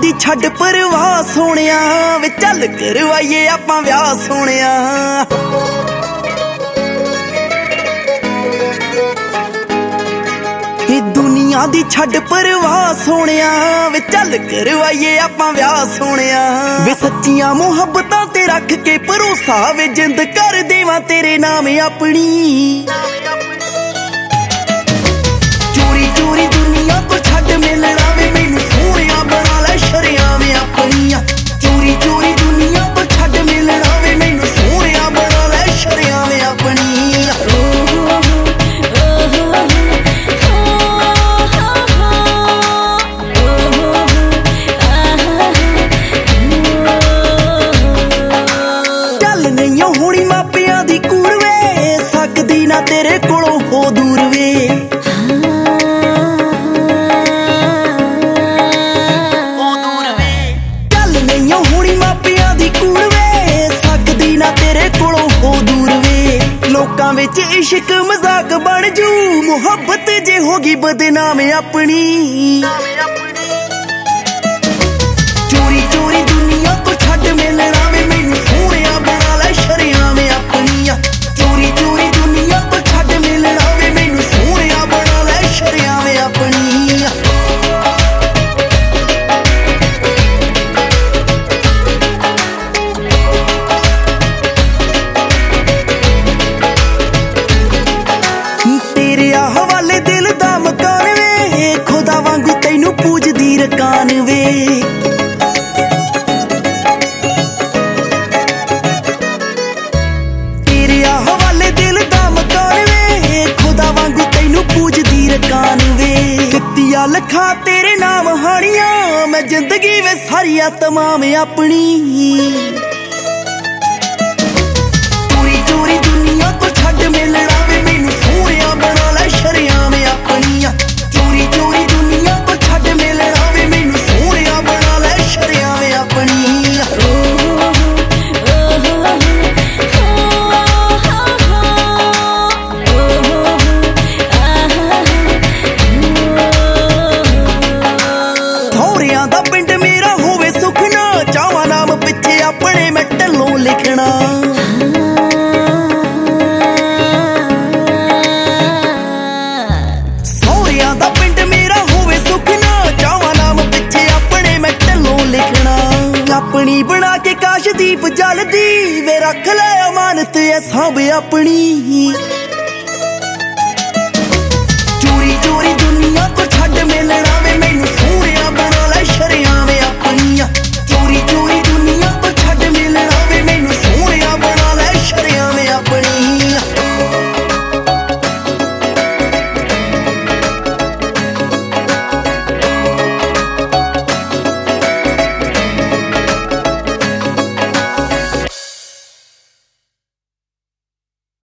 ਦੀ ਛੱਡ ਪਰਵਾਹ ਸੋਹਣਿਆ ਵੇ ਚੱਲ ਕਰਵਾਈਏ ਆਪਾਂ ਵਿਆਹ ਸੋਹਣਿਆ। ਇਹ ਦੁਨੀਆ ਦੀ ਛੱਡ ਪਰਵਾਹ ਸੋਹਣਿਆ ਵੇ ਚੱਲ ਕਰਵਾਈਏ ਆਪਾਂ ਵਿਆਹ ਸੋਹਣਿਆ। ਵੇ ਸੱਚੀਆਂ ਮੁਹੱਬਤਾਂ ਤੇ ਰੱਖ ਕੇ ਭਰੋਸਾ ਵੇ ਜਿੰਦ ਕਰ ਦੇਵਾਂ ਤੇਰੇ ਨਾਮ ਆਪਣੀ। ਚੋਰੀ ਚੋਰੀ ਦੁਨੀਆ ਤੋਂ ਛੱਡ ਮਿਲਣਾ ਵੇ ਮੈਨੂੰ ਸੋਹਣਿਆ ਬਣਾ ਲੈ ਸ਼ਰਿਆਂ ਵੇ ਆਪਣੀਆਂ। ਚੋਰੀ ਚੋਰੀ ਦੁਨੀਆ ਤੋਂ ਛੱਡ ਮਿਲਣਾ ਵੇ ਮੈਨੂੰ ਸੋਹਣਿਆ ਬਣਾ ਲੈ ਸ਼ਰਿਆਂ ਵੇ ਆਪਣੀਆਂ। ਚੱਲ ਨਹੀਂ ਹੋਣੀ ਮਾਪਿਆਂ ਦੀ ਕੂੜ ਵੇ ਸਕਦੀ ਨਾ ਤੇਰੇ ਕੋਲੋਂ ਹੋ ਦੂਰ ਵੇ। ਲੋਕਾਂ ਵਿੱਚ ਇਸ਼ਕ ਮਜ਼ਾਕ ਬਣ ਜੂ ਮੁਹੱਬਤ ਜੇ ਹੋਗੀ ਬਦਨਾਮ ਆਪਣੀ। ਚੋਰੀ ਚੋਰੀ ਦੁਨੀਆ ਤੋਂ ਛੱਡ ਮਿਲਣਾ ਵੇ ਮੈਨੂੰ ਸੋਹਣਿਆ ਬਣਾ ਲੈ ਸ਼ਰਿਆਂ ਵੇ ਆਪਣੀਆਂ। ਚੋਰੀ ਚੋਰੀ ਦੁਨੀਆ ਤੋਂ ਛੱਡ ਮਿਲਣਾ ਵੇ ਮੈਨੂੰ ਸੋਹਣਿਆ ਬਣਾ ਲੈ ਸ਼ਰਿਆਂ ਵੇ ਆਪਣੀਆਂ। ਹਵਾਲੇ ਦਿਲ ਦਾ ਮਕਾਨ ਵੇ ਖੁਦਾ ਵਾਂਗੂ ਤੈਨੂੰ ਪੂਜਦੀ ਰਕਾਨ ਵੇ। ਤੇਰੇ ਹਵਾਲੇ ਦਿਲ ਦਾ ਮਕਾਨ ਵੇ ਖੁਦਾ ਵਾਂਗੂ ਤੈਨੂੰ ਪੂਜਦੀ ਰਕਾਨ ਵੇ। ਕਿੱਤੀਆਂ ਲੱਖਾਂ ਤੇਰੇ ਨਾਮ ਹਾਣੀਆਂ ਮੈਂ ਜ਼ਿੰਦਗੀ ਵੇ ਸਾਰੀਆਂ ਤਮਾਮ ਆਪਣੀ। ਚੋਰੀ ਚੋਰੀ ਦੁਨੀਆ ਤੋਂ ਛੱਡ ਮਿਲਣਾ ਵੇ ਮੈਨੂੰ ਸੋਹਣਿਆ ਬਣਾ ਲੈ ਸ਼ਰਿਆਂ ਵੇ ਆਪਣੀਆਂ। ਚੋਰੀ ਚੋਰੀ ਦੁਨੀਆ ਤੋਂ ਛੱਡ ਮਿਲਣਾ ਵੇ ਮੈਨੂੰ ਸੋਹਣਿਆ ਬਣਾ ਲੈ ਸ਼ਰਿਆਂ ਵੇ ਆਪਣੀਆਂ। ਥੋੜਿਆਂ ਦਾ ਪਿੰਡ ਮੇਰਾ ਹੋਵੇ ਸੁਖਨਾ ਚਾਵਾਂ ਨਾਮ ਪਿੱਛੇ ਆਪਣੇ ਮੈਂ ਢੱਲੋਂ ਲਿਖਣਾ। ਦਾ ਪਿੰਡ ਮੇਰਾ ਹੋਵੇ ਸੁਖਨਾ ਚਾਵਾਂ ਨਾਮ ਪਿੱਛੇ ਆਪਣੇ ਮੈਂ ਢੱਲੋਂ ਲਿਖਣਾ। ਆਪਣੀ ਬਣਾ ਕੇ ਕਾਸ਼ਦੀਪ ਜਲਦੀ ਵੇ ਰੱਖ ਲੈ ਅਮਾਨਤ ਐ ਸਾਂਭ ਆਪਣੀ।